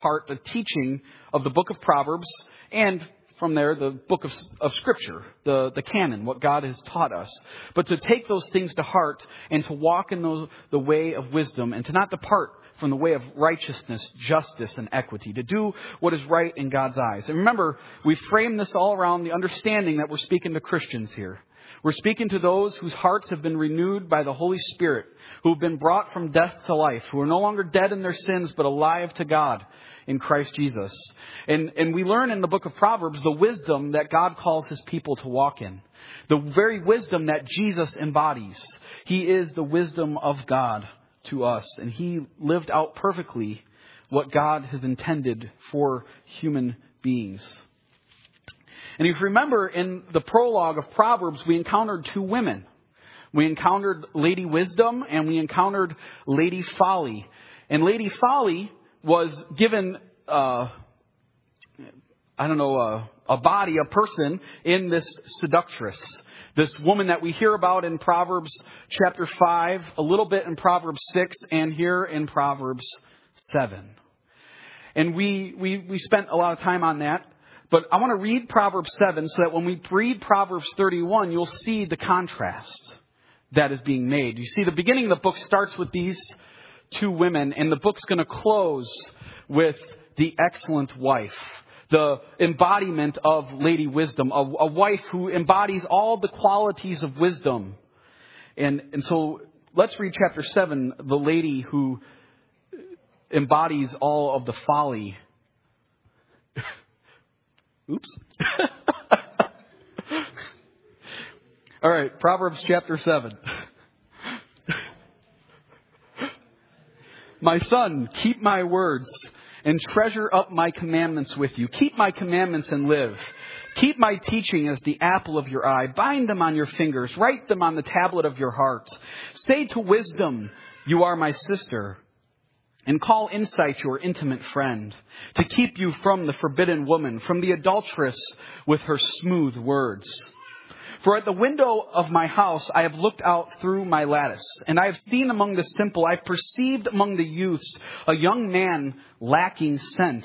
part the teaching of the book of Proverbs, and from there the book of Scripture, the canon, what God has taught us. But to take those things to heart and to walk in the way of wisdom and to not depart from the way of righteousness, justice, and equity, to do what is right in God's eyes. And remember, we frame this all around the understanding that we're speaking to Christians here. We're speaking to those whose hearts have been renewed by the Holy Spirit, who have been brought from death to life, who are no longer dead in their sins, but alive to God in Christ Jesus. And we learn in the book of Proverbs the wisdom that God calls his people to walk in. The very wisdom that Jesus embodies. He is the wisdom of God to us. And he lived out perfectly what God has intended for human beings. And if you remember, in the prologue of Proverbs, we encountered two women. We encountered Lady Wisdom and we encountered Lady Folly. And Lady Folly was given, a body, a person in this seductress. This woman that we hear about in Proverbs chapter 5, a little bit in Proverbs 6, and here in Proverbs 7. And we spent a lot of time on that. But I want to read Proverbs 7 so that when we read Proverbs 31, you'll see the contrast that is being made. You see, the beginning of the book starts with these two women, and the book's going to close with the excellent wife, the embodiment of Lady Wisdom, a wife who embodies all the qualities of wisdom. And so let's read chapter 7, the lady who embodies all of the folly. Oops. All right, Proverbs chapter 7. My son, keep my words and treasure up my commandments with you. Keep my commandments and live. Keep my teaching as the apple of your eye. Bind them on your fingers. Write them on the tablet of your heart. Say to wisdom, you are my sister. And call insight your intimate friend, to keep you from the forbidden woman, from the adulteress with her smooth words. For at the window of my house I have looked out through my lattice, and I have seen among the simple, I have perceived among the youths a young man lacking sense,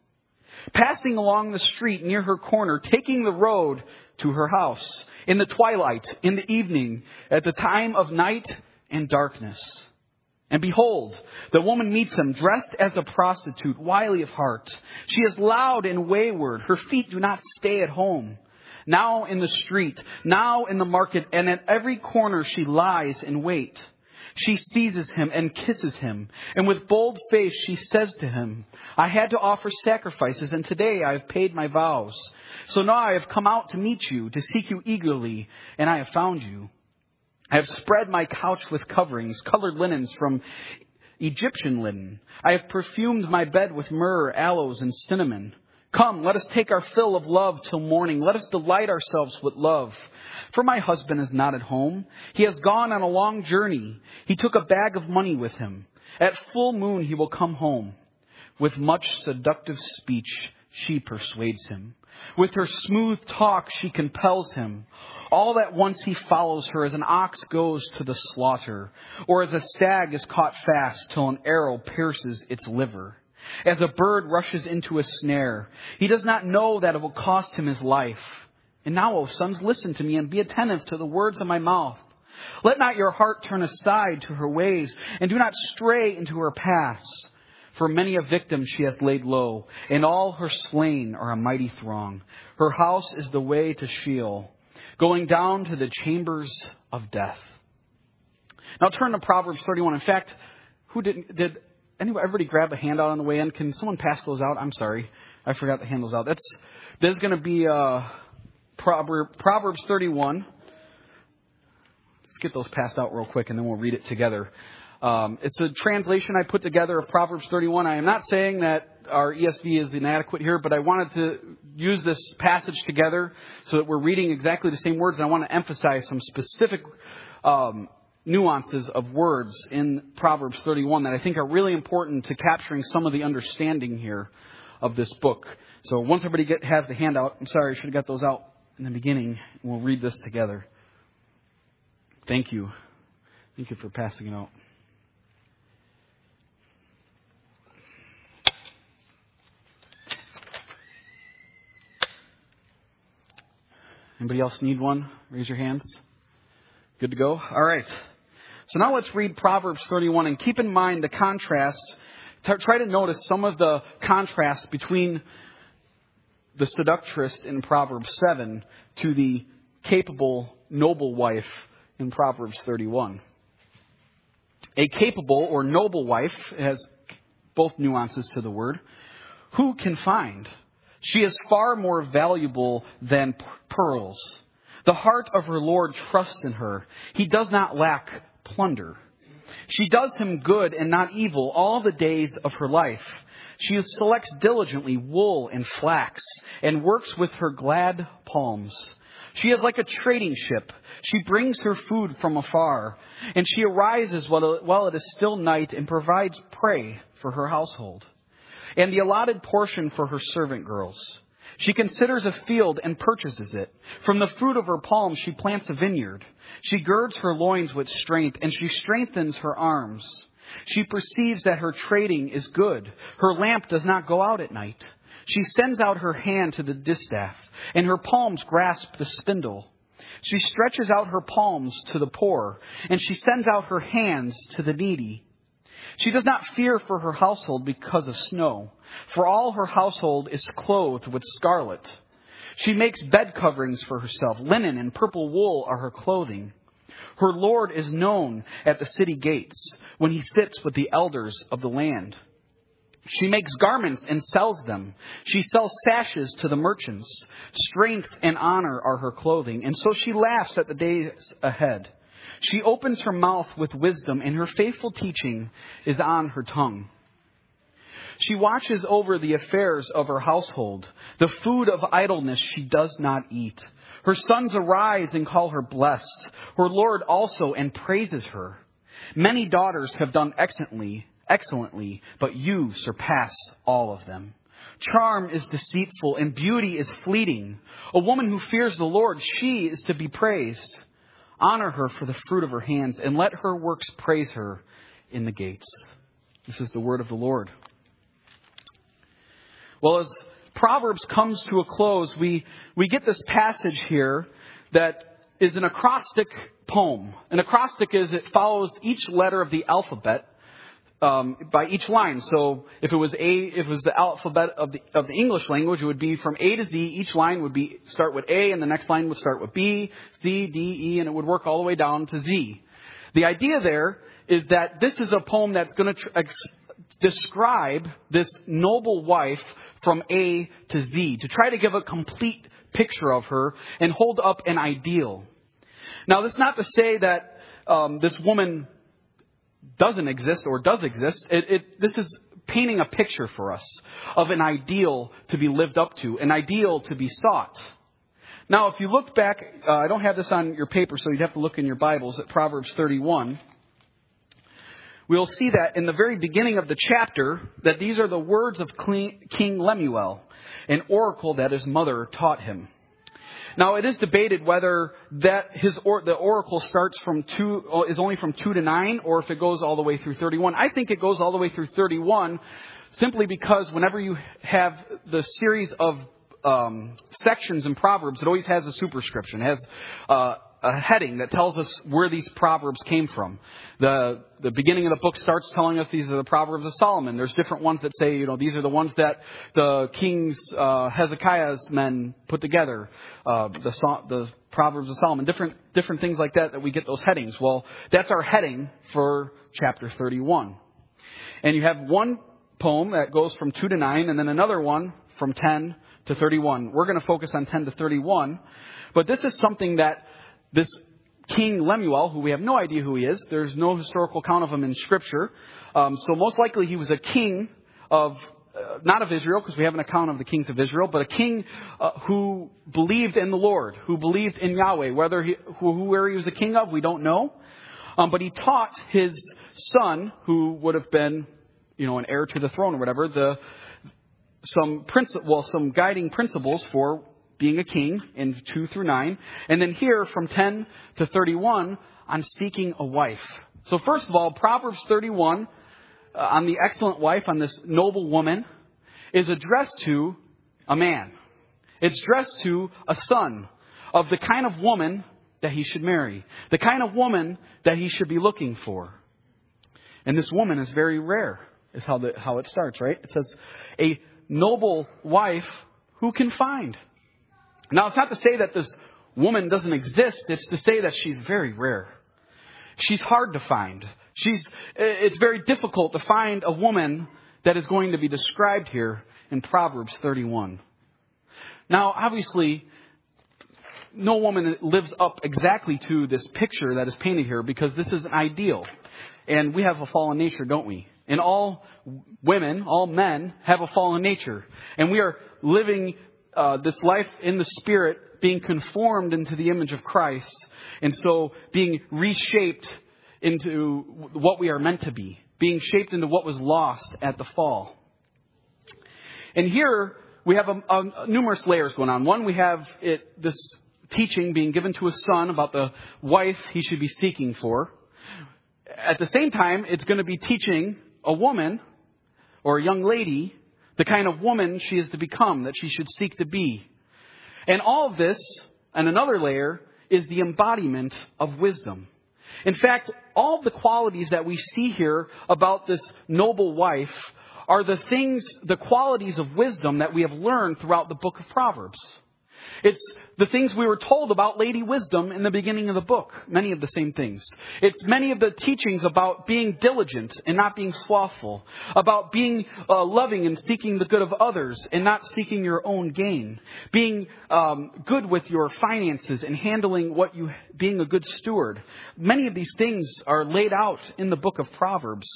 passing along the street near her corner, taking the road to her house, in the twilight, in the evening, at the time of night and darkness. And behold, the woman meets him, dressed as a prostitute, wily of heart. She is loud and wayward. Her feet do not stay at home. Now in the street, now in the market, and at every corner she lies in wait. She seizes him and kisses him. And with bold face she says to him, I had to offer sacrifices, and today I have paid my vows. So now I have come out to meet you, to seek you eagerly, and I have found you. I have spread my couch with coverings, colored linens from Egyptian linen. I have perfumed my bed with myrrh, aloes, and cinnamon. Come, let us take our fill of love till morning. Let us delight ourselves with love. For my husband is not at home. He has gone on a long journey. He took a bag of money with him. At full moon he will come home. With much seductive speech she persuades him. With her smooth talk she compels him. All at once he follows her as an ox goes to the slaughter, or as a stag is caught fast till an arrow pierces its liver. As a bird rushes into a snare, he does not know that it will cost him his life. And now, O sons, listen to me and be attentive to the words of my mouth. Let not your heart turn aside to her ways, and do not stray into her paths. For many a victim she has laid low, and all her slain are a mighty throng. Her house is the way to Sheol, going down to the chambers of death. Now turn to Proverbs 31. In fact, did everybody grab a handout on the way in? Can someone pass those out? I'm sorry. I forgot to hand those out. There's going to be Proverbs 31. Let's get those passed out real quick and then we'll read it together. It's a translation I put together of Proverbs 31. I am not saying that our ESV is inadequate here, but I wanted to use this passage together so that we're reading exactly the same words. And I want to emphasize some specific nuances of words in Proverbs 31 that I think are really important to capturing some of the understanding here of this book. So once everybody has the handout, I'm sorry, I should have got those out in the beginning. We'll read this together. Thank you. Thank you for passing it out. Anybody else need one? Raise your hands. Good to go? All right. So now let's read Proverbs 31 and keep in mind the contrast. Try to notice some of the contrast between the seductress in Proverbs 7 to the capable, noble wife in Proverbs 31. A capable or noble wife has both nuances to the word. Who can find? She is far more valuable than pearls. The heart of her Lord trusts in her. He does not lack plunder. She does him good and not evil all the days of her life. She selects diligently wool and flax and works with her glad palms. She is like a trading ship. She brings her food from afar, and she arises while it is still night and provides prey for her household and the allotted portion for her servant girls. She considers a field and purchases it. From the fruit of her palms she plants a vineyard. She girds her loins with strength, and she strengthens her arms. She perceives that her trading is good. Her lamp does not go out at night. She sends out her hand to the distaff, and her palms grasp the spindle. She stretches out her palms to the poor, and she sends out her hands to the needy. She does not fear for her household because of snow, for all her household is clothed with scarlet. She makes bed coverings for herself. Linen and purple wool are her clothing. Her Lord is known at the city gates when he sits with the elders of the land. She makes garments and sells them. She sells sashes to the merchants. Strength and honor are her clothing, and so she laughs at the days ahead. She opens her mouth with wisdom, and her faithful teaching is on her tongue. She watches over the affairs of her household. The food of idleness she does not eat. Her sons arise and call her blessed. Her Lord also and praises her. Many daughters have done excellently, but you surpass all of them. Charm is deceitful and beauty is fleeting. A woman who fears the Lord, she is to be praised. Honor her for the fruit of her hands, and let her works praise her in the gates. This is the word of the Lord. Well, as Proverbs comes to a close, we get this passage here that is an acrostic poem. An acrostic is it follows each letter of the alphabet by each line. So if it was the alphabet of the English language, it would be from A to Z. Each line would start with A, and the next line would start with B, C, D, E, and it would work all the way down to Z. The idea there is that this is a poem that's going to describe this noble wife from A to Z, to try to give a complete picture of her and hold up an ideal. Now, that's not to say that this woman doesn't exist or does exist. This is painting a picture for us of an ideal to be lived up to, an ideal to be sought. Now, if you look back, I don't have this on your paper, so you'd have to look in your Bibles at Proverbs 31. We'll see that in the very beginning of the chapter that these are the words of King Lemuel, an oracle that his mother taught him. Now, it is debated whether that the oracle starts is only from 2 to 9, or if it goes all the way through 31. I think it goes all the way through 31, simply because whenever you have the series of sections in Proverbs, it always has a superscription. It has a heading that tells us where these Proverbs came from. The beginning of the book starts telling us these are the Proverbs of Solomon. There's different ones that say, these are the ones that the king's Hezekiah's men put together. The Proverbs of Solomon, different things like that we get those headings. Well, that's our heading for chapter 31. And you have one poem that goes from 2 to 9, and then another one from 10 to 31. We're going to focus on 10 to 31. But this is something that this King Lemuel, who we have no idea who he is, there's no historical account of him in Scripture. So most likely he was a king of, not of Israel, because we have an account of the kings of Israel, but a king who believed in the Lord, who believed in Yahweh. Where he was the king of, we don't know. But he taught his son, who would have been, an heir to the throne or whatever, some guiding principles for being a king in 2 through 9. And then here from 10 to 31 on seeking a wife. So first of all, Proverbs 31 on the excellent wife, on this noble woman, is addressed to a man. It's addressed to a son, of the kind of woman that he should marry, the kind of woman that he should be looking for. And this woman is very rare, is how it starts, right? It says, a noble wife who can find. Now, it's not to say that this woman doesn't exist. It's to say that she's very rare. She's hard to find. It's very difficult to find a woman that is going to be described here in Proverbs 31. Now, obviously, no woman lives up exactly to this picture that is painted here because this is an ideal. And we have a fallen nature, don't we? And all women, all men have a fallen nature. And we are living this life in the Spirit, being conformed into the image of Christ. And so being reshaped into what we are meant to be. Being shaped into what was lost at the fall. And here we have numerous layers going on. One, we have this teaching being given to a son about the wife he should be seeking for. At the same time, it's going to be teaching a woman or a young lady the kind of woman she is to become, that she should seek to be. And all of this, and another layer, is the embodiment of wisdom. In fact, all of the qualities that we see here about this noble wife are the qualities of wisdom that we have learned throughout the book of Proverbs. It's the things we were told about Lady Wisdom in the beginning of the book. Many of the same things. It's many of the teachings about being diligent and not being slothful. About being loving and seeking the good of others and not seeking your own gain. Being good with your finances and handling being a good steward. Many of these things are laid out in the book of Proverbs.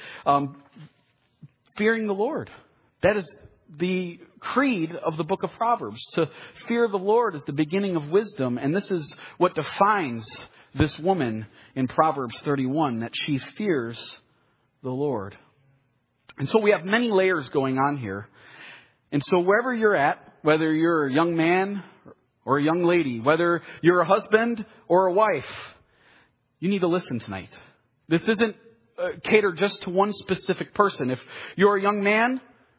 Fearing the Lord. That is the creed of the book of Proverbs. To fear the Lord is the beginning of wisdom. And this is what defines this woman in Proverbs 31, that she fears the Lord. And so we have many layers going on here. And so wherever you're at, whether you're a young man or a young lady, whether you're a husband or a wife, you need to listen tonight. This isn't catered just to one specific person. If you're a young man,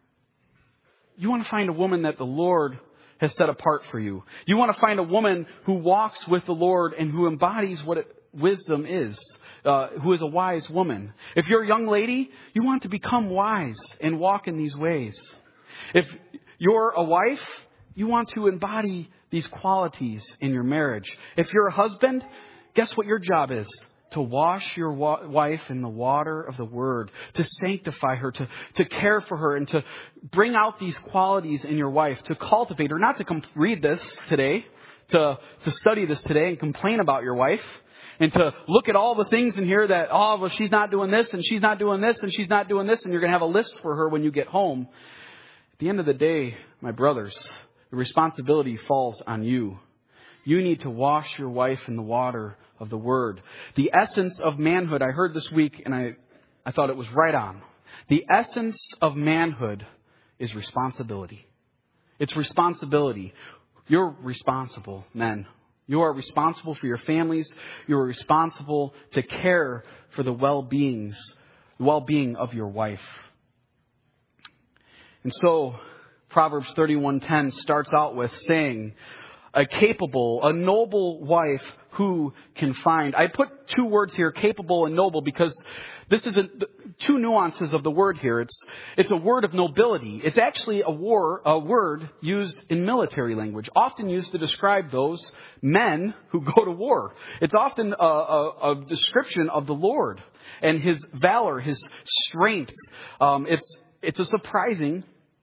you want to find a woman that the Lord has set apart for you. You want to find a woman who walks with the Lord and who embodies what wisdom is, who is a wise woman. If you're a young lady, you want to become wise and walk in these ways. If you're a wife, you want to embody these qualities in your marriage. If you're a husband, guess what your job is? To wash your wife in the water of the Word, to sanctify her, to care for her, and to bring out these qualities in your wife, to cultivate her, not to read this today, to study this today and complain about your wife, and to look at all the things in here that, she's not doing this, and she's not doing this, and she's not doing this, and you're going to have a list for her when you get home. At the end of the day, my brothers, the responsibility falls on you. You need to wash your wife in the water of the Word. The essence of manhood, I heard this week, and I thought it was right on. The essence of manhood is responsibility. It's responsibility. You're responsible, men. You are responsible for your families. You are responsible to care for the well-being of your wife. And so, Proverbs 31:10 starts out with saying, a noble wife who can find. I put two words here, capable and noble, because this is two nuances of the word here. It's a word of nobility. It's actually a word used in military language, often used to describe those men who go to war. It's often a description of the Lord and His valor, His strength. It's a surprising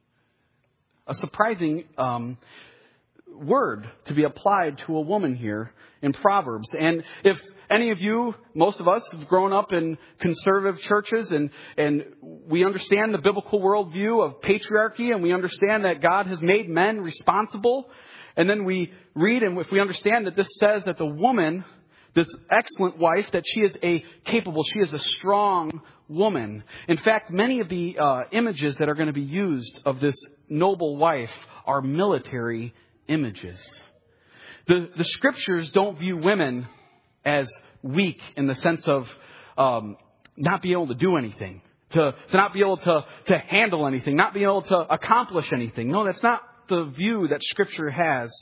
word to be applied to a woman here in Proverbs. And if any of you, most of us, have grown up in conservative churches and we understand the biblical worldview of patriarchy, and we understand that God has made men responsible, and then we read, and if we understand that this says that the woman, this excellent wife, that she is she is a strong woman. In fact, many of the images that are going to be used of this noble wife are military images. The scriptures don't view women as weak in the sense of not being able to do anything, to not be able to handle anything, not being able to accomplish anything. No, that's not the view that Scripture has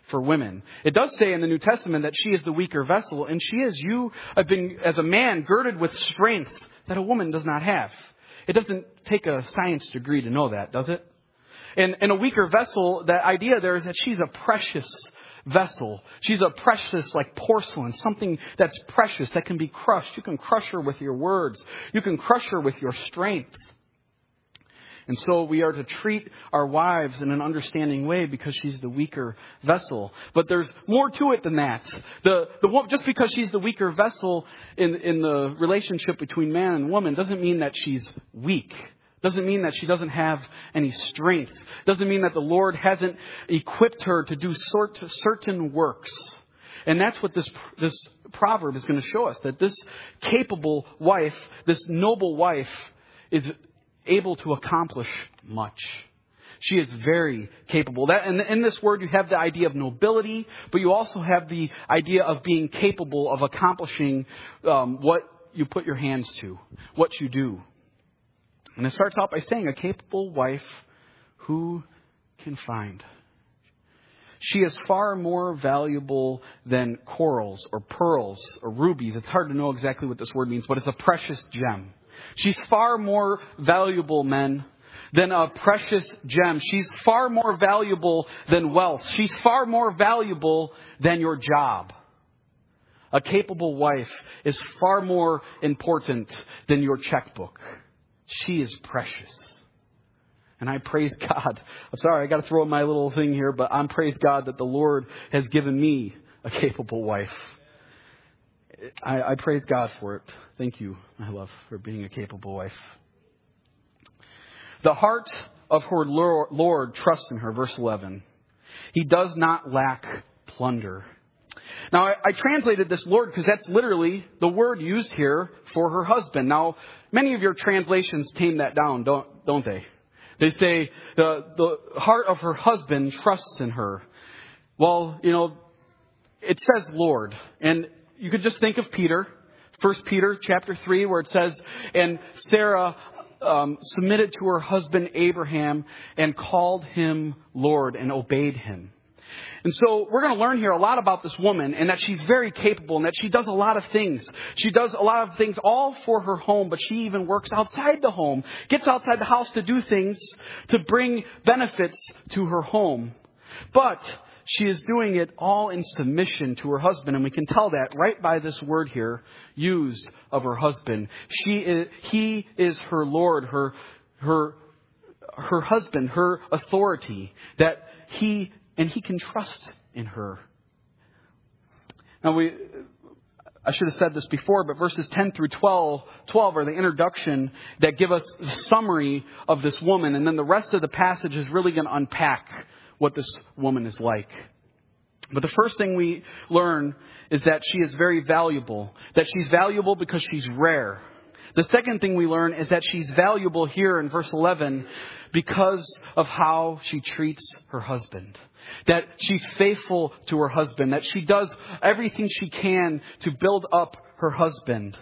for women. It does say in the New Testament that she is the weaker vessel, and she is. You have been, as a man, girded with strength that a woman does not have. It doesn't take a science degree to know that, does it? And a weaker vessel, the idea there is that she's a precious vessel. She's a precious, like porcelain, something that's precious, that can be crushed. You can crush her with your words. You can crush her with your strength. And so we are to treat our wives in an understanding way because she's the weaker vessel. But there's more to it than that. Just because she's the weaker vessel in the relationship between man and woman doesn't mean that she's weak. Doesn't mean that she doesn't have any strength. Doesn't mean that the Lord hasn't equipped her to do certain works. And that's what this proverb is going to show us. That this capable wife, this noble wife, is able to accomplish much. She is very capable. And in this word, you have the idea of nobility, but you also have the idea of being capable of accomplishing what you put your hands to, what you do. And it starts out by saying, a capable wife who can find. She is far more valuable than corals or pearls or rubies. It's hard to know exactly what this word means, but it's a precious gem. She's far more valuable, men, than a precious gem. She's far more valuable than wealth. She's far more valuable than your job. A capable wife is far more important than your checkbook. She is precious. And I praise God. I'm sorry, I got to throw in my little thing here, but I'm praise God that the Lord has given me a capable wife. I praise God for it. Thank you, my love, for being a capable wife. The heart of her Lord trusts in her, verse 11. He does not lack plunder. Now, I translated this Lord because that's literally the word used here for her husband. Now, many of your translations tame that down, don't they? They say the heart of her husband trusts in her. Well, it says Lord. And you could just think of Peter, 1 Peter chapter 3, where it says, and Sarah submitted to her husband Abraham and called him Lord and obeyed him. And so we're going to learn here a lot about this woman, and that she's very capable, and that she does a lot of things. She does a lot of things all for her home, but she even works outside the home, gets outside the house to do things to bring benefits to her home. But she is doing it all in submission to her husband, and we can tell that right by this word here used of her husband. He is her Lord, her husband, her authority, that he can trust in her. Now I should have said this before, but verses 10 through 12 are the introduction that give us the summary of this woman. And then the rest of the passage is really going to unpack what this woman is like. But the first thing we learn is that she is very valuable. That she's valuable because she's rare. The second thing we learn is that she's valuable here in verse 11 because of how she treats her husband. That she's faithful to her husband. That she does everything she can to build up her husband.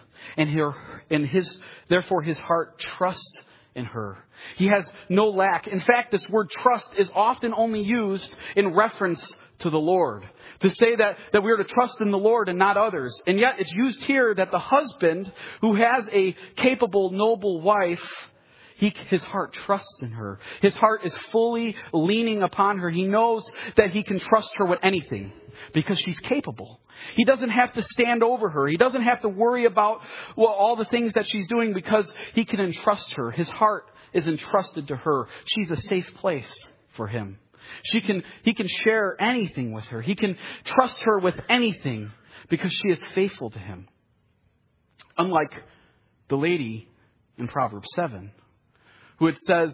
Therefore his heart trusts in her. He has no lack. In fact, this word trust is often only used in reference to the Lord. To say that we are to trust in the Lord and not others. And yet it's used here that the husband who has a capable, noble wife, his heart trusts in her. His heart is fully leaning upon her. He knows that he can trust her with anything because she's capable. He doesn't have to stand over her. He doesn't have to worry about all the things that she's doing because he can entrust her. His heart is entrusted to her. She's a safe place for him. He can share anything with her. He can trust her with anything because she is faithful to him. Unlike the lady in Proverbs 7, who it says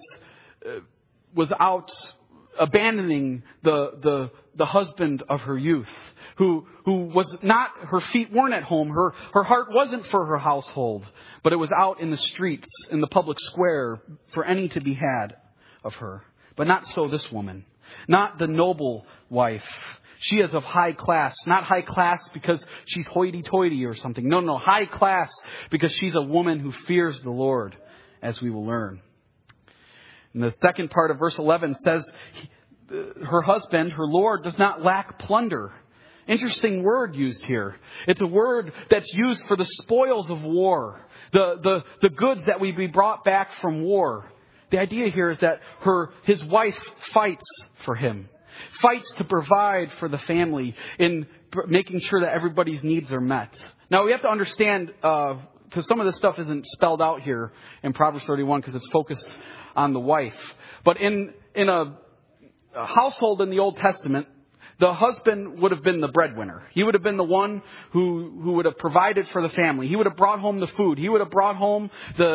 was out abandoning the husband of her youth, who was not, her feet weren't at home, her heart wasn't for her household, but it was out in the streets, in the public square, for any to be had of her. But not so this woman. Not the noble wife. She is of high class. Not high class because she's hoity-toity or something. No. High class because she's a woman who fears the Lord, as we will learn. And the second part of verse 11 says her husband, her Lord, does not lack plunder. Interesting word used here. It's a word that's used for the spoils of war, the goods that would be brought back from war. The idea here is that his wife fights for him, fights to provide for the family in making sure that everybody's needs are met. Now, we have to understand, because some of this stuff isn't spelled out here in Proverbs 31 because it's focused on the wife. But in a household in the Old Testament, the husband would have been the breadwinner. He would have been the one who would have provided for the family. He would have brought home the food. He would have brought home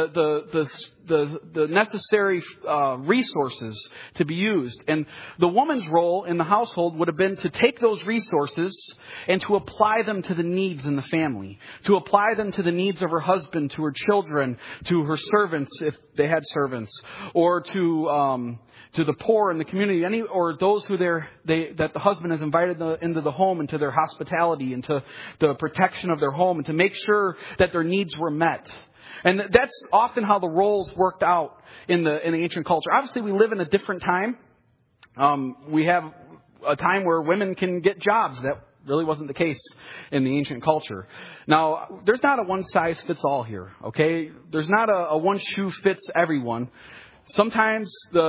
the necessary resources to be used. And the woman's role in the household would have been to take those resources and to apply them to the needs in the family, to apply them to the needs of her husband, to her children, to her servants if they had servants, or to the poor in the community, or those who that the husband has invited into the home, into their hospitality, into the protection of their home, and to make sure that their needs were met. And that's often how the roles worked out in the ancient culture. Obviously, we live in a different time. We have a time where women can get jobs. That really wasn't the case in the ancient culture. Now, there's not a one-size-fits-all here, okay? There's not a one-shoe-fits-everyone. Sometimes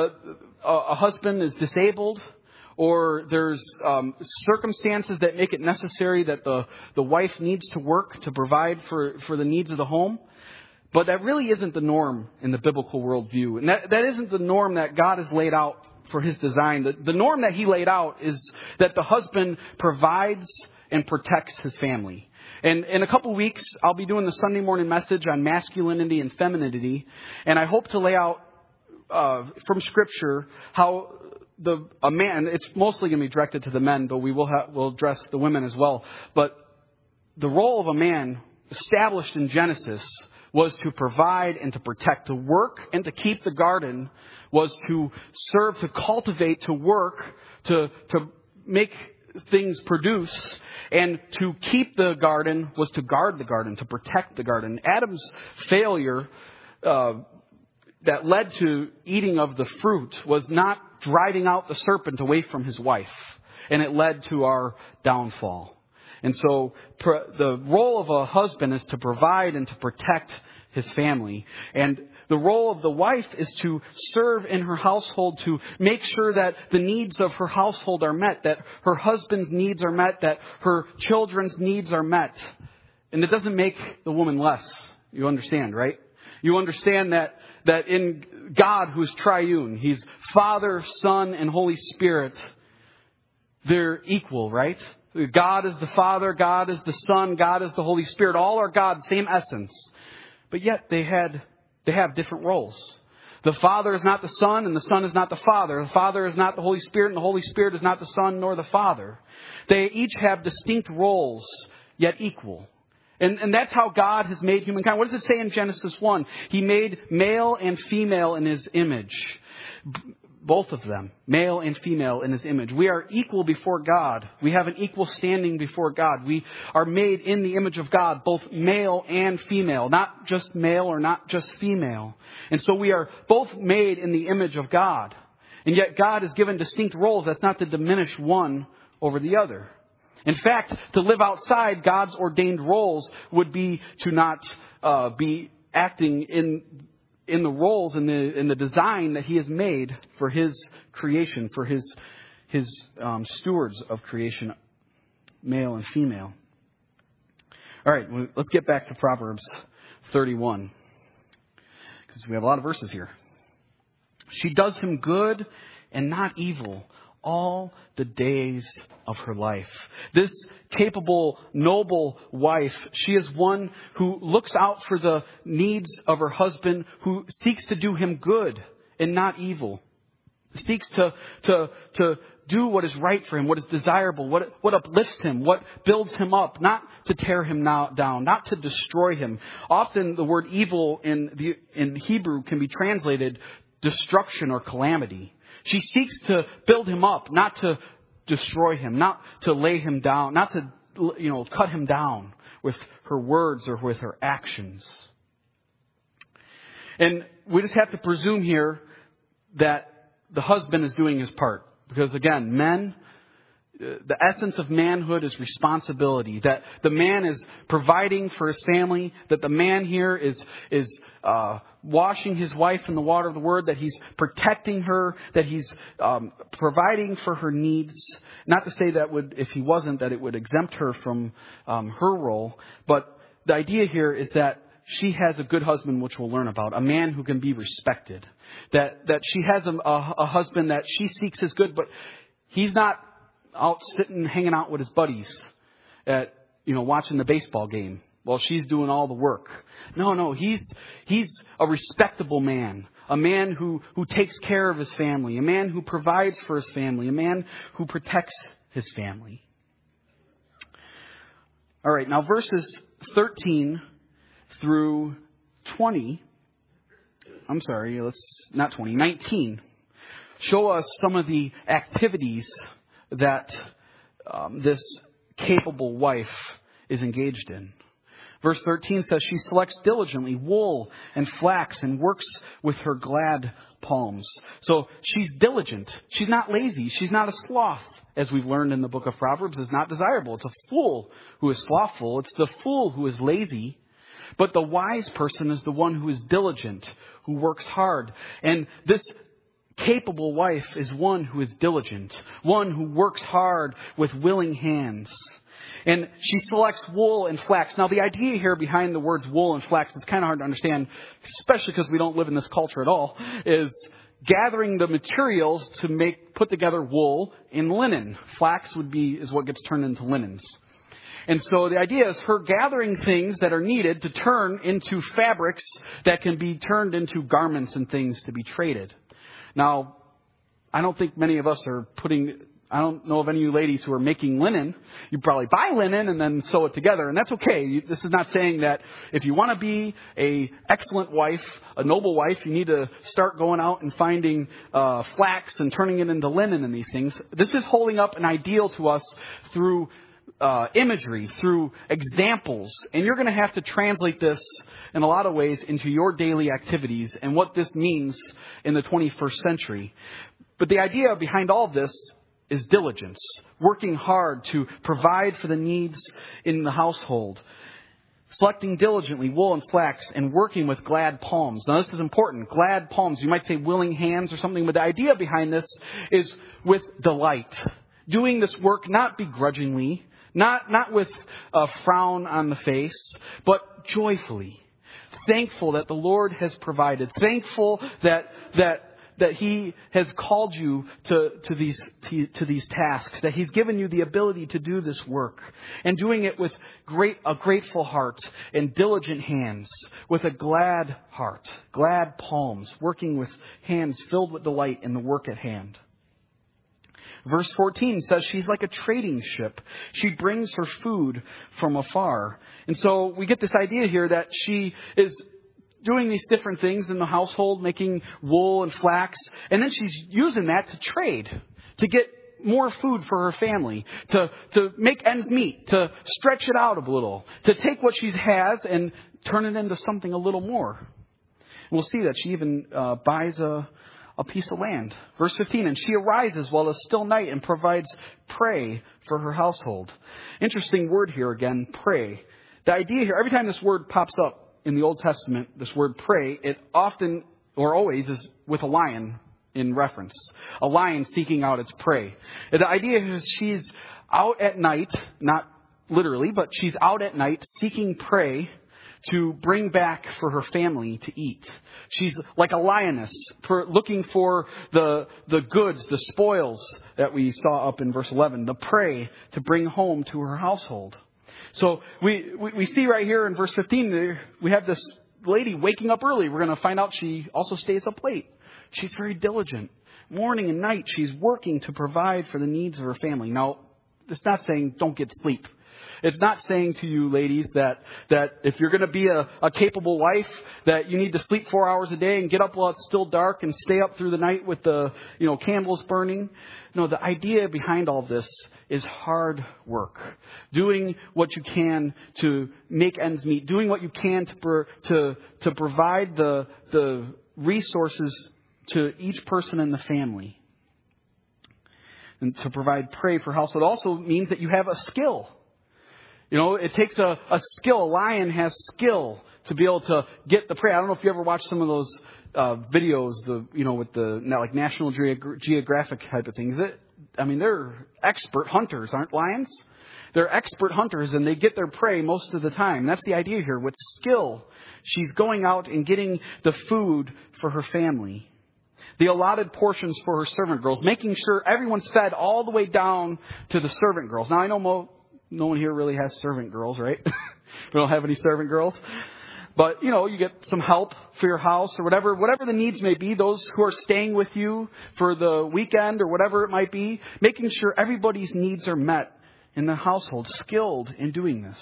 a husband is disabled, or there's circumstances that make it necessary that the wife needs to work to provide for the needs of the home. But that really isn't the norm in the biblical worldview. And that isn't the norm that God has laid out for his design. The norm that he laid out is that the husband provides and protects his family. And in a couple of weeks, I'll be doing the Sunday morning message on masculinity and femininity. And I hope to lay out from Scripture how a man, it's mostly going to be directed to the men, but we'll address the women as well. But the role of a man established in Genesis was to provide and to protect, to work and to keep the garden, was to serve, to cultivate, to work, to make things produce, and to keep the garden was to guard the garden, to protect the garden. Adam's failure that led to eating of the fruit was not driving out the serpent away from his wife. And it led to our downfall. And so the role of a husband is to provide and to protect his family. And the role of the wife is to serve in her household, to make sure that the needs of her household are met, that her husband's needs are met, that her children's needs are met. And it doesn't make the woman less. You understand, right? You understand that in God, who's triune, He's Father, Son, and Holy Spirit, they're equal, right? God is the Father, God is the Son, God is the Holy Spirit. All are God, same essence. But yet they have different roles. The Father is not the Son, and the Son is not the Father. The Father is not the Holy Spirit, and the Holy Spirit is not the Son nor the Father. They each have distinct roles, yet equal. And that's how God has made humankind. What does it say in Genesis 1? He made male and female in His image. Both of them, male and female in His image. We are equal before God. We have an equal standing before God. We are made in the image of God, both male and female. Not just male or not just female. And so we are both made in the image of God. And yet God has given distinct roles. That's not to diminish one over the other. In fact, to live outside God's ordained roles would be to not be acting in the roles, in the design that He has made for His creation, for His stewards of creation, male and female. All right, let's get back to Proverbs 31, because we have a lot of verses here. She does him good and not evil all the days of her life. This capable, noble wife, she is one who looks out for the needs of her husband, who seeks to do him good and not evil. Seeks to do what is right for him, what is desirable, what uplifts him, what builds him up, not to tear him down, not to destroy him. Often the word evil in Hebrew can be translated destruction or calamity. She seeks to build him up, not to destroy him, not to lay him down, not to, cut him down with her words or with her actions. And we just have to presume here that the husband is doing his part. Because again, men, the essence of manhood is responsibility. That the man is providing for his family. That the man here is washing his wife in the water of the word. That he's protecting her. That he's providing for her needs. Not to say that if he wasn't, that it would exempt her from her role. But the idea here is that she has a good husband, which we'll learn about. A man who can be respected. That she has a husband that she seeks his good, but he's not out sitting, hanging out with his buddies at, watching the baseball game while she's doing all the work. No, he's a respectable man. A man who takes care of his family. A man who provides for his family. A man who protects his family. All right, now verses 13 through 19 show us some of the activities that this capable wife is engaged in. Verse 13 says she selects diligently wool and flax and works with her glad palms. So she's diligent. She's not lazy. She's not a sloth. As we've learned in the book of Proverbs, is not desirable. It's a fool who is slothful. It's the fool who is lazy. But the wise person is the one who is diligent, who works hard. And this capable wife is one who is diligent, one who works hard with willing hands. And she selects wool and flax. Now, the idea here behind the words wool and flax is kind of hard to understand, especially because we don't live in this culture at all, is gathering the materials to put together wool and linen. Flax is what gets turned into linens. And so the idea is her gathering things that are needed to turn into fabrics that can be turned into garments and things to be traded. Now, I don't think many of us are I don't know of any of you ladies who are making linen. You probably buy linen and then sew it together, and that's okay. This is not saying that if you want to be an excellent wife, a noble wife, you need to start going out and finding flax and turning it into linen and these things. This is holding up an ideal to us through imagery, through examples. And you're going to have to translate this in a lot of ways into your daily activities and what this means in the 21st century. But the idea behind all of this is diligence, working hard to provide for the needs in the household, selecting diligently wool and flax, and working with glad palms. Now, this is important. Glad palms. You might say willing hands or something, but the idea behind this is with delight. Doing this work not begrudgingly, not with a frown on the face, but joyfully. Thankful that the Lord has provided. Thankful that He has called you to these tasks, that He's given you the ability to do this work, and doing it with a grateful heart and diligent hands, with a glad heart, glad palms, working with hands filled with delight in the work at hand. Verse 14 says she's like a trading ship. She brings her food from afar. And so we get this idea here that she is doing these different things in the household, making wool and flax. And then she's using that to trade, to get more food for her family, to make ends meet, to stretch it out a little, to take what she has and turn it into something a little more. We'll see that she even buys a piece of land. Verse 15, and she arises while it's still night and provides prey for her household. Interesting word here again, prey. The idea here, every time this word pops up in the Old Testament, this word prey, it often or always is with a lion in reference. A lion seeking out its prey. The idea is she's out at night, not literally, but she's out at night seeking prey to bring back for her family to eat. She's like a lioness looking for the goods, the spoils that we saw up in verse 11, the prey to bring home to her household. So we see right here in verse 15, we have this lady waking up early. We're going to find out she also stays up late. She's very diligent. Morning and night, she's working to provide for the needs of her family. Now, it's not saying don't get sleep. It's not saying to you, ladies, that if you're going to be a capable wife, that you need to sleep 4 hours a day and get up while it's still dark and stay up through the night with the candles burning. No, the idea behind all this is hard work. Doing what you can to make ends meet. Doing what you can to provide the resources to each person in the family. and to provide prey for household also means that you have a skill. You know, it takes a skill. A lion has skill to be able to get the prey. I don't know if you ever watched some of those videos, with the like National Geographic type of things. They're expert hunters, aren't lions? They're expert hunters, and they get their prey most of the time. And that's the idea here. With skill, she's going out and getting the food for her family. The allotted portions for her servant girls, making sure everyone's fed all the way down to the servant girls. Now, I know no one here really has servant girls, right? We don't have any servant girls. But, you get some help for your house or whatever the needs may be, those who are staying with you for the weekend or whatever it might be, making sure everybody's needs are met in the household, skilled in doing this.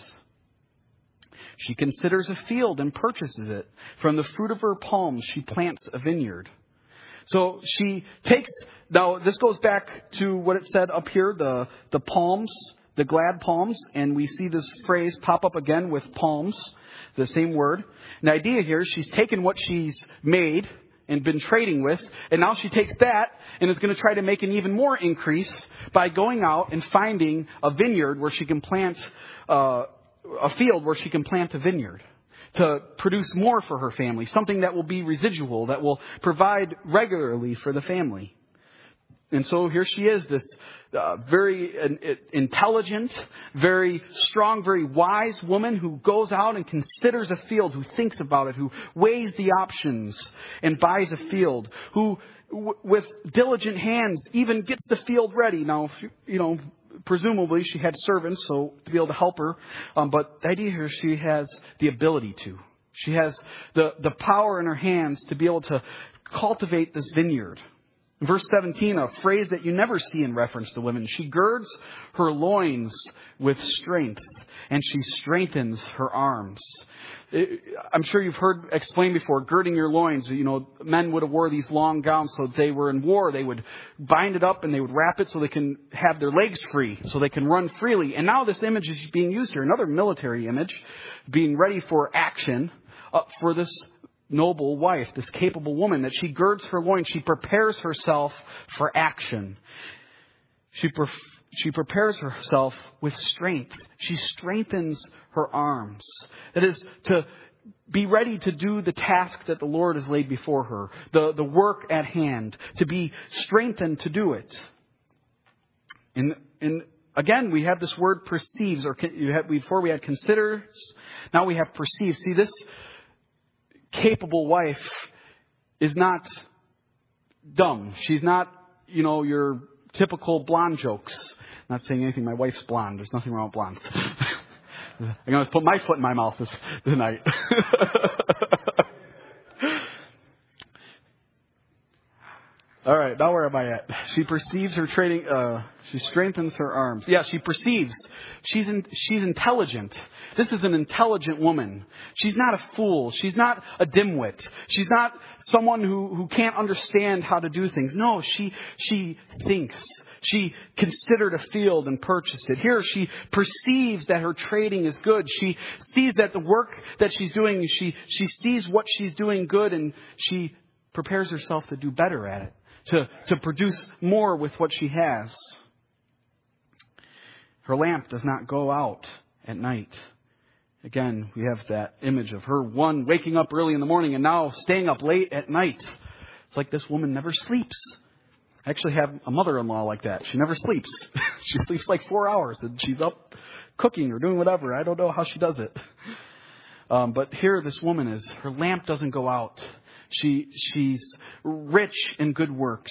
She considers a field and purchases it. From the fruit of her palms, she plants a vineyard. So she takes, now this goes back to what it said up here, the palms, the glad palms, and we see this phrase pop up again with palms, the same word. And the idea here, she's taken what she's made and been trading with, and now she takes that and is going to try to make an even more increase by going out and finding a vineyard where she can plant, a field where she can plant a vineyard to produce more for her family, something that will be residual, that will provide regularly for the family. And so here she is, this very intelligent, very strong, very wise woman who goes out and considers a field, who thinks about it, who weighs the options and buys a field, who with diligent hands even gets the field ready. Now, presumably she had servants so to be able to help her. But the idea here, she has the ability to. She has the power in her hands to be able to cultivate this vineyard. In verse 17, a phrase that you never see in reference to women. She girds her loins with strength, and she strengthens her arms. I'm sure you've heard explained before, girding your loins. Men would have wore these long gowns so if they were in war. They would bind it up and they would wrap it so they can have their legs free, so they can run freely. And now this image is being used here, another military image, being ready for action for this noble wife, this capable woman, that she girds her loins. She prepares herself for action. She prepares herself with strength. She strengthens her arms. That is, to be ready to do the task that the Lord has laid before her, the work at hand, to be strengthened to do it. And again, we have this word perceives, before we had considers, now we have perceives. See, this capable wife is not dumb. She's not, your typical blonde jokes. I'm not saying anything. My wife's blonde. There's nothing wrong with blondes. I'm going to put my foot in my mouth tonight. All right, now where am I at? She perceives her trading. She strengthens her arms. Yeah, she perceives. She's intelligent. This is an intelligent woman. She's not a fool. She's not a dimwit. She's not someone who can't understand how to do things. No, she thinks. She considered a field and purchased it. Here she perceives that her trading is good. She sees that the work that she's doing, she sees what she's doing good, and she prepares herself to do better at it, to produce more with what she has. Her lamp does not go out at night. Again, we have that image of her one waking up early in the morning and now staying up late at night. It's like this woman never sleeps. I actually have a mother-in-law like that. She never sleeps. She sleeps like 4 hours and she's up cooking or doing whatever. I don't know how she does it. But here this woman is. Her lamp doesn't go out. She's rich in good works.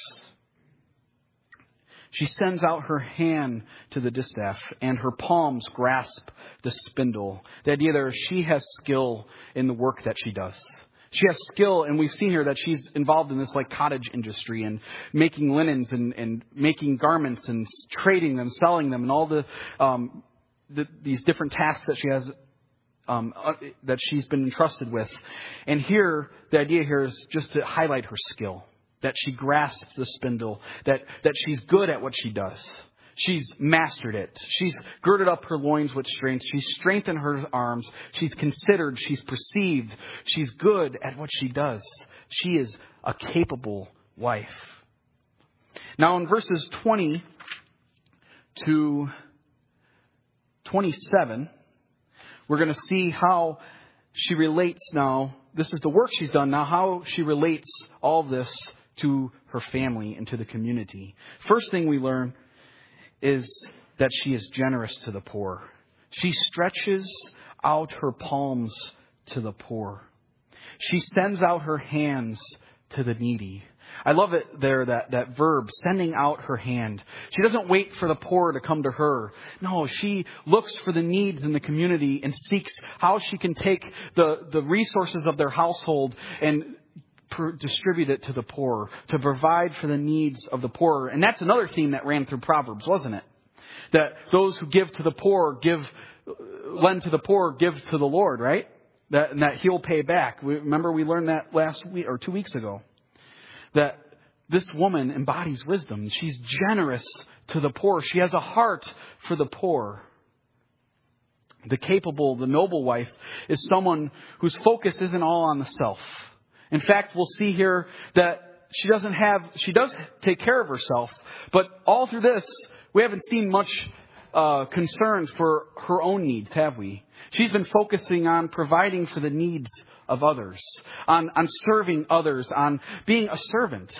She sends out her hand to the distaff, and her palms grasp the spindle. The idea there is she has skill in the work that she does. She has skill, and we've seen here that she's involved in this like cottage industry and making linens and making garments and trading them, selling them, and all these different tasks that she has that she's been entrusted with. And here, the idea here is just to highlight her skill, that she grasps the spindle, that she's good at what she does. She's mastered it. She's girded up her loins with strength. She's strengthened her arms. She's considered. She's perceived. She's good at what she does. She is a capable wife. Now in verses 20 to 27, we're going to see how she relates now. This is the work she's done now, how she relates all this to her family and to the community. First thing we learn is that she is generous to the poor. She stretches out her palms to the poor. She sends out her hands to the needy. I love it there, that verb, sending out her hand. She doesn't wait for the poor to come to her. No, she looks for the needs in the community and seeks how she can take the resources of their household and distribute it to the poor, to provide for the needs of the poor. And that's another theme that ran through Proverbs, wasn't it? That those who give to the poor, lend to the poor, give to the Lord, right? That He'll pay back. Remember we learned that last week or 2 weeks ago. That this woman embodies wisdom. She's generous to the poor. She has a heart for the poor. The capable, the noble wife is someone whose focus isn't all on the self. In fact, we'll see here that she does take care of herself, but all through this, we haven't seen much concern for her own needs, have we? She's been focusing on providing for the needs of others, on serving others, on being a servant.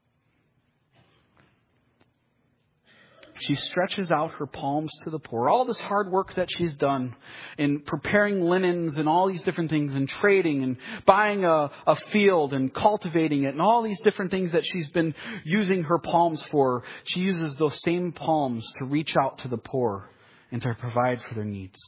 She stretches out her palms to the poor. All this hard work that she's done in preparing linens and all these different things and trading and buying a field and cultivating it and all these different things that she's been using her palms for. She uses those same palms to reach out to the poor and to provide for their needs.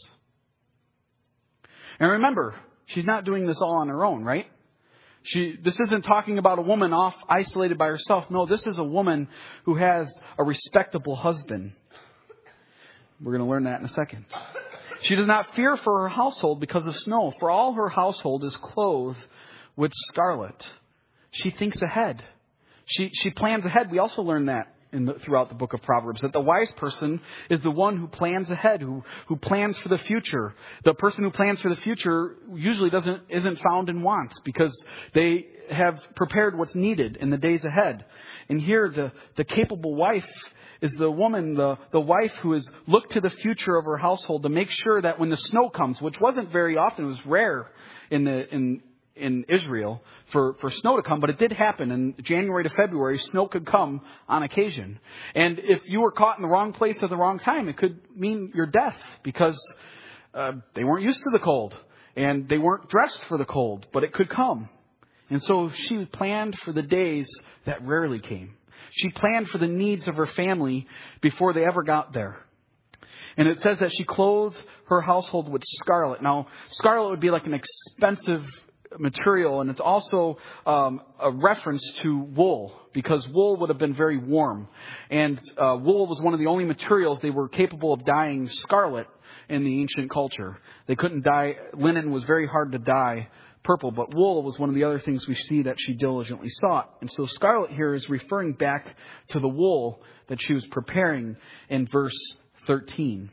And remember, she's not doing this all on her own, right? This isn't talking about a woman off isolated by herself. No, this is a woman who has a respectable husband. We're going to learn that in a second. She does not fear for her household because of snow, for all her household is clothed with scarlet. She thinks ahead. She plans ahead. We also learn that throughout the book of Proverbs, that the wise person is the one who plans ahead, who plans for the future. The person who plans for the future usually isn't found in want because they have prepared what's needed in the days ahead. And here, the capable wife is the woman, the wife who has looked to the future of her household to make sure that when the snow comes, which wasn't very often, it was rare in Israel for snow to come, but it did happen. In January to February, snow could come on occasion. And if you were caught in the wrong place at the wrong time, it could mean your death because they weren't used to the cold and they weren't dressed for the cold, but it could come. And so she planned for the days that rarely came. She planned for the needs of her family before they ever got there. And it says that she clothed her household with scarlet. Now, scarlet would be like an expensive material, and it's also a reference to wool, because wool would have been very warm. And wool was one of the only materials they were capable of dyeing scarlet in the ancient culture. They couldn't dye, linen was very hard to dye purple, but wool was one of the other things we see that she diligently sought. And so scarlet here is referring back to the wool that she was preparing in verse 13.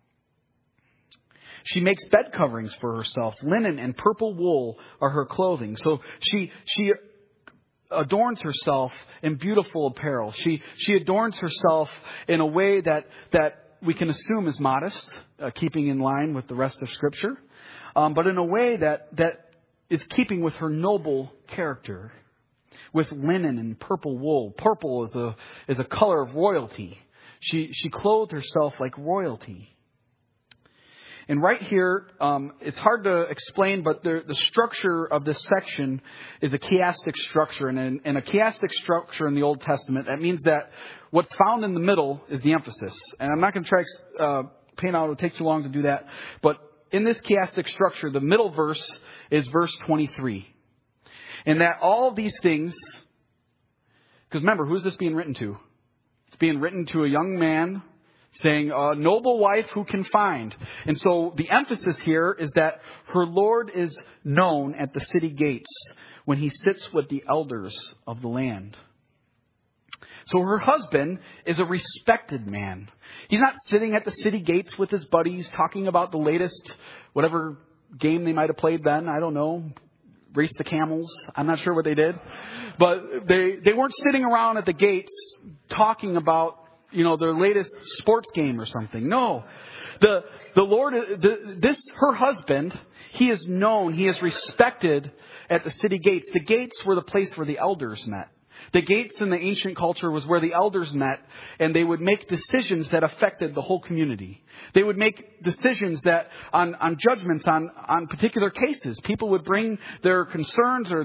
She makes bed coverings for herself. Linen and purple wool are her clothing. So she adorns herself in beautiful apparel. She adorns herself in a way that we can assume is modest, keeping in line with the rest of Scripture, but in a way that is keeping with her noble character. With linen and purple wool. Purple is a color of royalty. She clothed herself like royalty. And right here, it's hard to explain, but the structure of this section is a chiastic structure. And in a chiastic structure in the Old Testament, that means that what's found in the middle is the emphasis. And I'm not going to try to paint out, it would take too long to do that. But in this chiastic structure, the middle verse is verse 23. And that all of these things, because remember, who's this being written to? It's being written to a young man saying, a noble wife who can find. And so the emphasis here is that her Lord is known at the city gates when he sits with the elders of the land. So her husband is a respected man. He's not sitting at the city gates with his buddies talking about the latest, whatever game they might have played then. I don't know. Race the camels. I'm not sure what they did. But they weren't sitting around at the gates talking about their latest sports game or something. No. The Lord, her husband, he is known, he is respected at the city gates. The gates were the place where the elders met. The gates in the ancient culture was where the elders met, and they would make decisions that affected the whole community. They would make decisions that on judgments on particular cases. People would bring their concerns or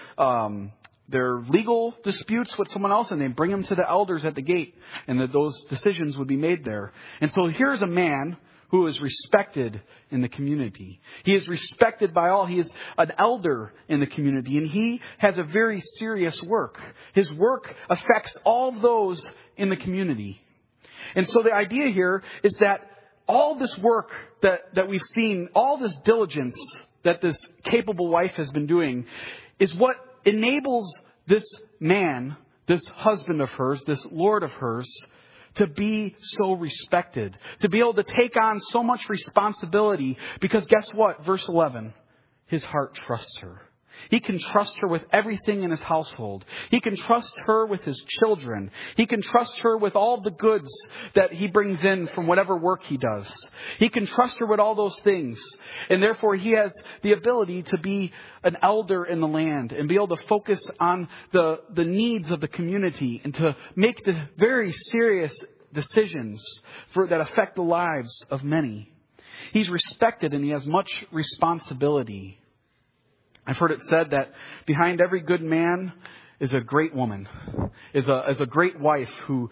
their legal disputes with someone else, and they'd bring them to the elders at the gate, and those decisions would be made there. And so here's a man who is respected in the community. He is respected by all. He is an elder in the community, and he has a very serious work. His work affects all those in the community. And so the idea here is that all this work that we've seen, all this diligence that this capable wife has been doing, is what enables this man, this husband of hers, this Lord of hers, to be so respected, to be able to take on so much responsibility. Because guess what? Verse 11, his heart trusts her. He can trust her with everything in his household. He can trust her with his children. He can trust her with all the goods that he brings in from whatever work he does. He can trust her with all those things. And therefore, he has the ability to be an elder in the land and be able to focus on the needs of the community and to make the very serious decisions that affect the lives of many. He's respected and he has much responsibility. I've heard it said that behind every good man is a great woman, is a great wife who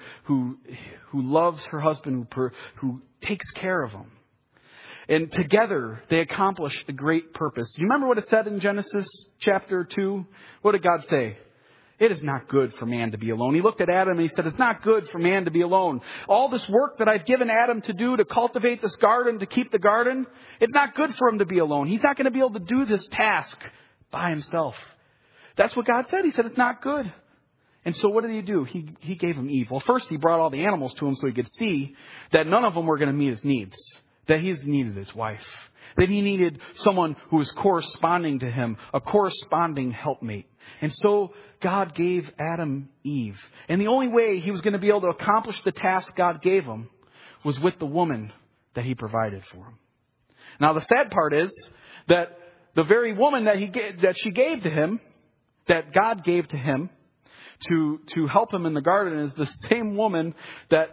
loves her husband, who takes care of him. And together they accomplish a great purpose. Do you remember what it said in Genesis chapter 2? What did God say? It is not good for man to be alone. He looked at Adam and he said, it's not good for man to be alone. All this work that I've given Adam to do, to cultivate this garden, to keep the garden, it's not good for him to be alone. He's not going to be able to do this task by himself. That's what God said. He said it's not good. And so what did he do? He gave him Eve. Well, first he brought all the animals to him so he could see that none of them were going to meet his needs. That he needed his wife. That he needed someone who was corresponding to him, a corresponding helpmate. And so God gave Adam Eve. And the only way he was going to be able to accomplish the task God gave him was with the woman that he provided for him. Now the sad part is that the very woman that she gave to him, that God gave to him to help him in the garden, is the same woman that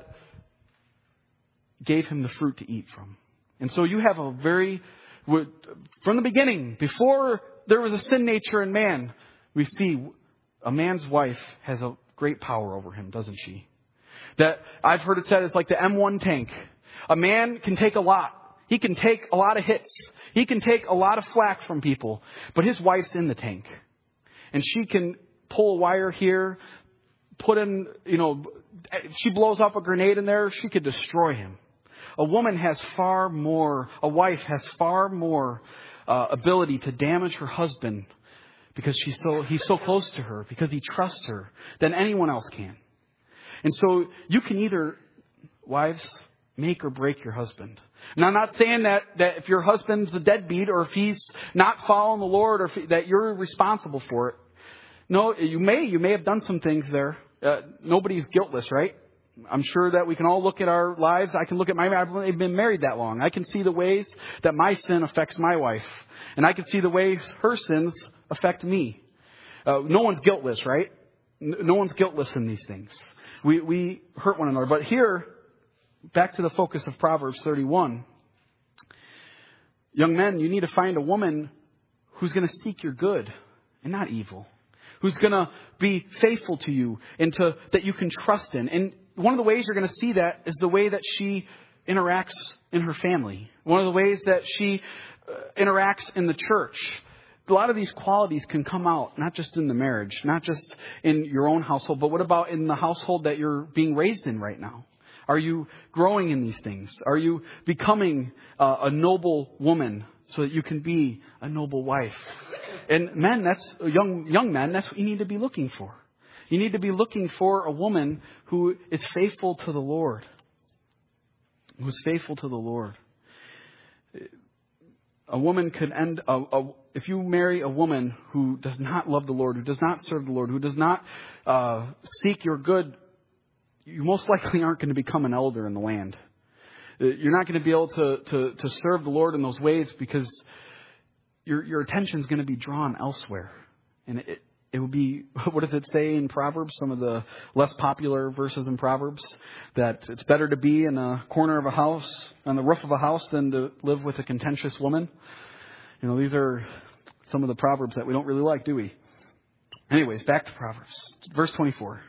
gave him the fruit to eat from. And so you have from the beginning, before there was a sin nature in man, we see a man's wife has a great power over him, doesn't she? That I've heard it said it's like the M1 tank. A man can take a lot. He can take a lot of hits. He can take a lot of flack from people. But his wife's in the tank. And she can pull a wire here, put in, she blows up a grenade in there, she could destroy him. A wife has far more ability to damage her husband because he's so close to her, because he trusts her, than anyone else can. And so you can either, wives, make or break your husband. And I'm not saying that if your husband's a deadbeat or if he's not following the Lord or that you're responsible for it. No, you may have done some things there. Nobody's guiltless, right? I'm sure that we can all look at our lives. I can look at I've been married that long. I can see the ways that my sin affects my wife. And I can see the ways her sins affect me. No one's guiltless, right? No one's guiltless in these things. We hurt one another. But here, back to the focus of Proverbs 31. Young men, you need to find a woman who's going to seek your good and not evil. Who's going to be faithful to you and that you can trust in. And one of the ways you're going to see that is the way that she interacts in her family. One of the ways that she interacts in the church. A lot of these qualities can come out, not just in the marriage, not just in your own household, but what about in the household that you're being raised in right now? Are you growing in these things? Are you becoming a noble woman so that you can be a noble wife? And men, that's young men, that's what you need to be looking for. You need to be looking for a woman who is faithful to the Lord. Who's faithful to the Lord. A woman could end, if you marry a woman who does not love the Lord, who does not serve the Lord, who does not seek your good, you most likely aren't going to become an elder in the land. You're not going to be able to serve the Lord in those ways because your attention is going to be drawn elsewhere. And it would be, what does it say in Proverbs? Some of the less popular verses in Proverbs, that it's better to be in a corner of a house, on the roof of a house, than to live with a contentious woman. These are some of the Proverbs that we don't really like, do we? Anyways, back to Proverbs. Verse 24.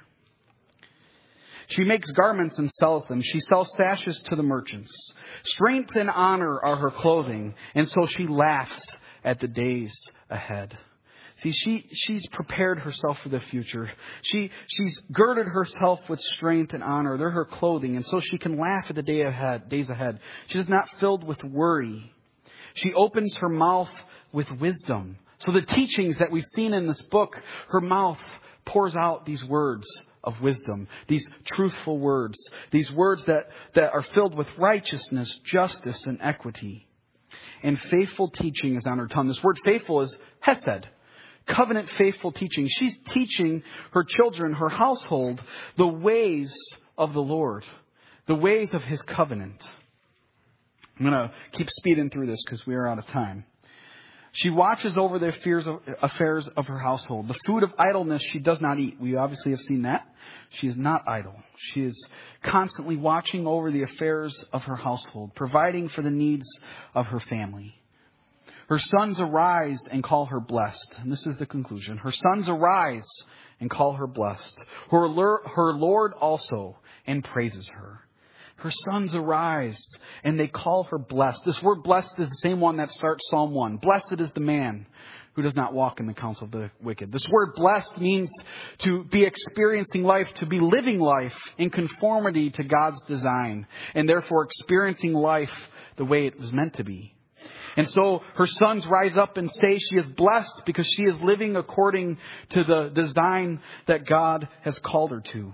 She makes garments and sells them. She sells sashes to the merchants. Strength and honor are her clothing, and so she laughs at the days ahead. See, she's prepared herself for the future. She's girded herself with strength and honor. They're her clothing, and so she can laugh at the days ahead. She is not filled with worry. She opens her mouth with wisdom. So the teachings that we've seen in this book, her mouth pours out these words of wisdom, these truthful words, these words that are filled with righteousness, justice, and equity. And faithful teaching is on her tongue. This word faithful is hesed, covenant faithful teaching. She's teaching her children, her household, the ways of the Lord, the ways of His covenant. I'm going to keep speeding through this because we are out of time. She watches over the affairs of her household. The food of idleness she does not eat. We obviously have seen that. She is not idle. She is constantly watching over the affairs of her household, providing for the needs of her family. Her sons arise and call her blessed. And this is the conclusion. Her sons arise and call her blessed. Her Lord also, and praises her. Her sons arise and they call her blessed. This word blessed is the same one that starts Psalm 1. Blessed is the man who does not walk in the counsel of the wicked. This word blessed means to be experiencing life, to be living life in conformity to God's design, and therefore experiencing life the way it was meant to be. And so her sons rise up and say she is blessed because she is living according to the design that God has called her to.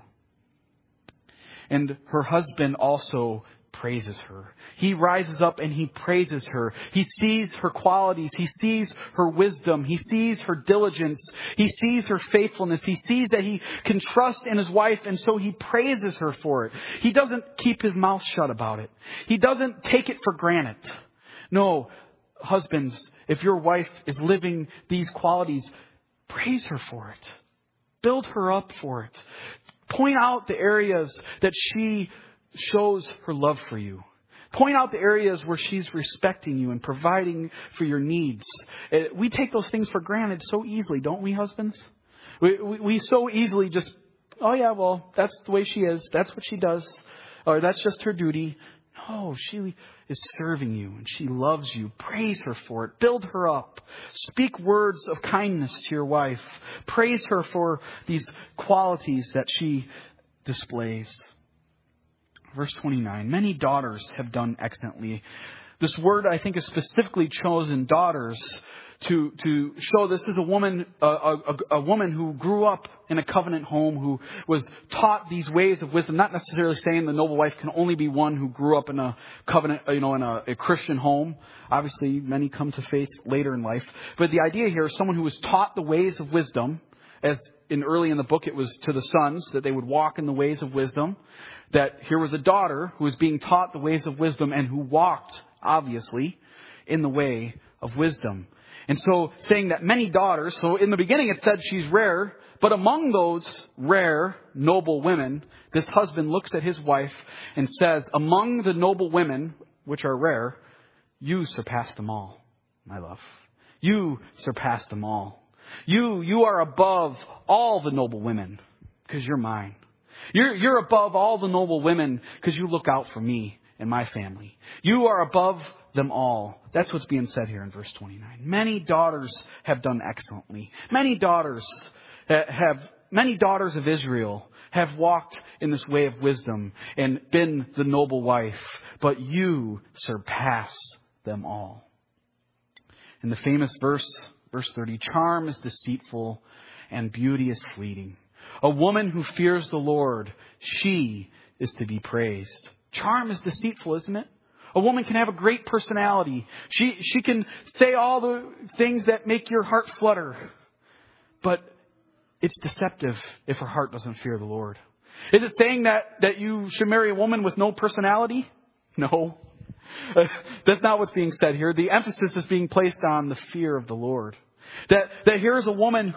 And her husband also praises her. He rises up and he praises her. He sees her qualities. He sees her wisdom. He sees her diligence. He sees her faithfulness. He sees that he can trust in his wife, and so he praises her for it. He doesn't keep his mouth shut about it. He doesn't take it for granted. No, husbands, if your wife is living these qualities, praise her for it. Build her up for it. Point out the areas that she shows her love for you. Point out the areas where she's respecting you and providing for your needs. We take those things for granted so easily, don't we, husbands? We so easily just, oh yeah, well, that's the way she is. That's what she does. Or that's just her duty. No, she is serving you and she loves you. Praise her for it. Build her up. Speak words of kindness to your wife. Praise her for these qualities that she displays. Verse 29, many daughters have done excellently. This word, I think, is specifically chosen, daughters, to show this is a woman who grew up in a covenant home, who was taught these ways of wisdom. Not necessarily saying the noble wife can only be one who grew up in a covenant, in a Christian home. Obviously, many come to faith later in life. But the idea here is someone who was taught the ways of wisdom, as early in the book it was to the sons, that they would walk in the ways of wisdom. That here was a daughter who was being taught the ways of wisdom and who walked, obviously, in the way of wisdom. And so saying that many daughters, so in the beginning it said she's rare, but among those rare, noble women, this husband looks at his wife and says, among the noble women, which are rare, you surpass them all, my love. You surpass them all. You are above all the noble women because you're mine. You're above all the noble women because you look out for me and my family. You are above them all. That's what's being said here in verse 29. Many daughters have done excellently. Many daughters of Israel have walked in this way of wisdom and been the noble wife, but you surpass them all. In the famous verse 30, charm is deceitful and beauty is fleeting. A woman who fears the Lord, she is to be praised. Charm is deceitful, isn't it? A woman can have a great personality. She can say all the things that make your heart flutter. But it's deceptive if her heart doesn't fear the Lord. Is it saying that you should marry a woman with no personality? No. That's not what's being said here. The emphasis is being placed on the fear of the Lord. That here's a woman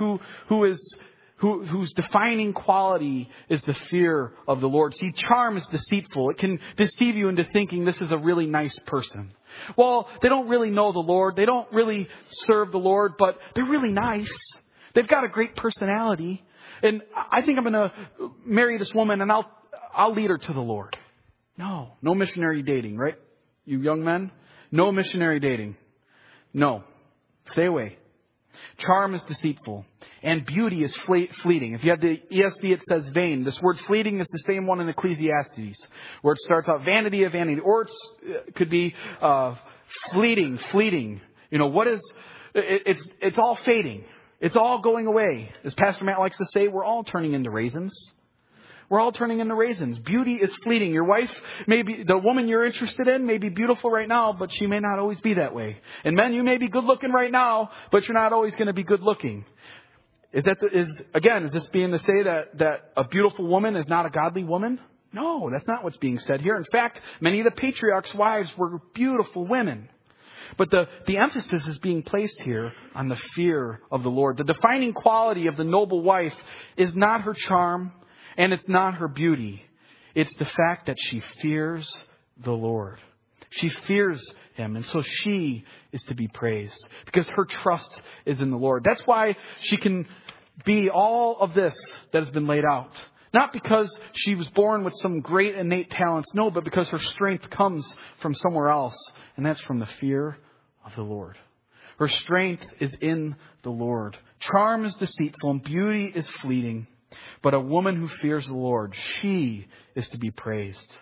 whose defining quality is the fear of the Lord. See, charm is deceitful. It can deceive you into thinking this is a really nice person. Well, they don't really know the Lord. They don't really serve the Lord, but they're really nice. They've got a great personality. And I think I'm going to marry this woman and I'll lead her to the Lord. No missionary dating, right? You young men, no missionary dating. No, stay away. Charm is deceitful and beauty is fleeting. If you have the ESV, it says vain. This word fleeting is the same one in Ecclesiastes, where it starts out vanity of vanity, or it could be fleeting. You know, it's all fading. It's all going away. As Pastor Matt likes to say, we're all turning into raisins. We're all turning into raisins. Beauty is fleeting. Your wife, maybe the woman you're interested in, may be beautiful right now, but she may not always be that way. And men, you may be good looking right now, but you're not always going to be good looking. Is this being to say that a beautiful woman is not a godly woman? No, that's not what's being said here. In fact, many of the patriarchs' wives were beautiful women. But the emphasis is being placed here on the fear of the Lord. The defining quality of the noble wife is not her charm, and it's not her beauty. It's the fact that she fears the Lord. She fears Him. And so she is to be praised because her trust is in the Lord. That's why she can be all of this that has been laid out. Not because she was born with some great innate talents. No, but because her strength comes from somewhere else. And that's from the fear of the Lord. Her strength is in the Lord. Charm is deceitful and beauty is fleeting. But a woman who fears the Lord, she is to be praised.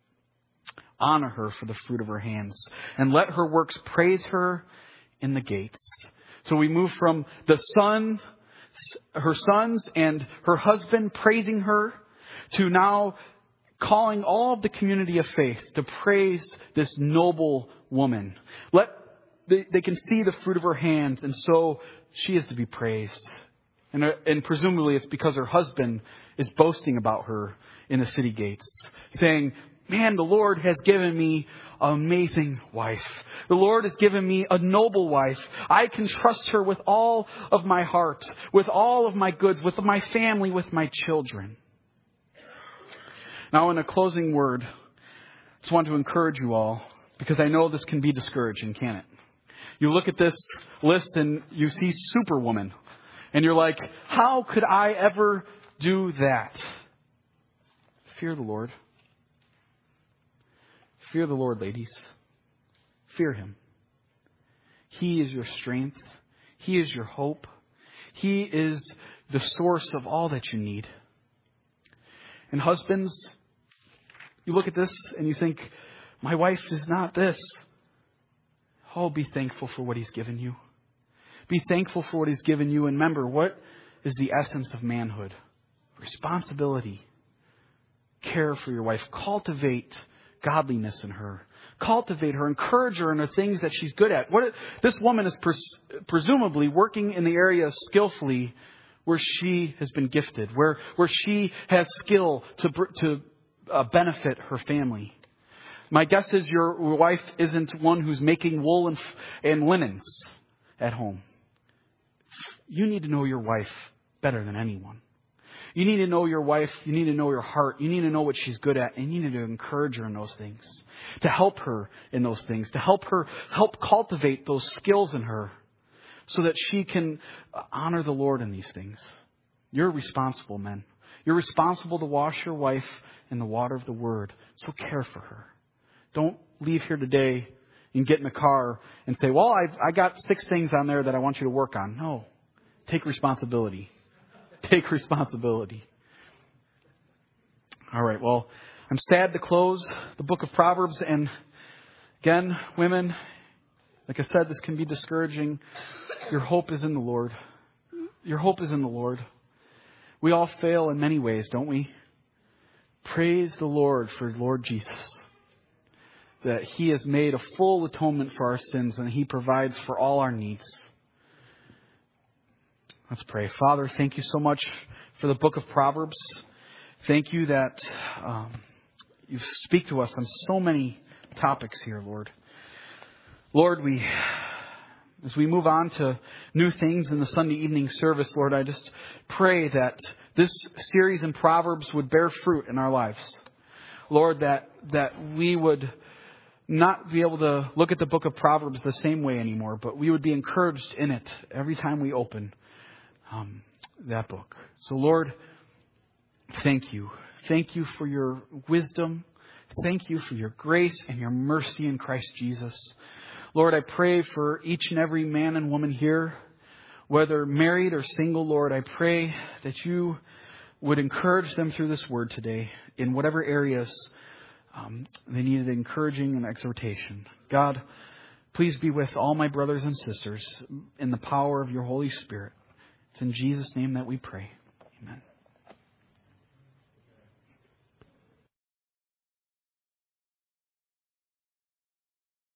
Honor her for the fruit of her hands, and let her works praise her in the gates. So we move from her sons and her husband praising her, to now calling all of the community of faith to praise this noble woman. They can see the fruit of her hands, and so she is to be praised. And presumably it's because her husband is boasting about her in the city gates, saying, man, the Lord has given me an amazing wife. The Lord has given me a noble wife. I can trust her with all of my heart, with all of my goods, with my family, with my children. Now, in a closing word, I just want to encourage you all, because I know this can be discouraging, can't it? You look at this list and you see Superwoman. And you're like, how could I ever do that? Fear the Lord. Fear the Lord, ladies. Fear Him. He is your strength. He is your hope. He is the source of all that you need. And husbands, you look at this and you think, my wife is not this. Oh, be thankful for what He's given you. Be thankful for what He's given you. And remember, what is the essence of manhood? Responsibility. Care for your wife. Cultivate godliness in her. Cultivate her. Encourage her in the things that she's good at. This woman is presumably working in the area skillfully where she has been gifted. Where she has skill to benefit her family. My guess is your wife isn't one who's making wool and linens at home. You need to know your wife better than anyone. You need to know your wife. You need to know your heart. You need to know what she's good at. And you need to encourage her in those things. To help her in those things. To help cultivate those skills in her. So that she can honor the Lord in these things. You're responsible, men. You're responsible to wash your wife in the water of the Word. So care for her. Don't leave here today and get in the car and say, well, I got 6 things on there that I want you to work on. No. Take responsibility. Take responsibility. All right. Well, I'm sad to close the book of Proverbs. And again, women, like I said, this can be discouraging. Your hope is in the Lord. Your hope is in the Lord. We all fail in many ways, don't we? Praise the Lord for Lord Jesus. That He has made a full atonement for our sins and He provides for all our needs. Let's pray. Father, thank you so much for the book of Proverbs. Thank you that you speak to us on so many topics here, Lord. Lord, as we move on to new things in the Sunday evening service, Lord, I just pray that this series in Proverbs would bear fruit in our lives. Lord, that we would not be able to look at the book of Proverbs the same way anymore, but we would be encouraged in it every time we open that book. So, Lord, thank you. Thank you for your wisdom. Thank you for your grace and your mercy in Christ Jesus. Lord, I pray for each and every man and woman here, whether married or single, Lord, I pray that you would encourage them through this word today in whatever areas they needed encouraging and exhortation. God, please be with all my brothers and sisters in the power of your Holy Spirit. It's in Jesus' name that we pray. Amen.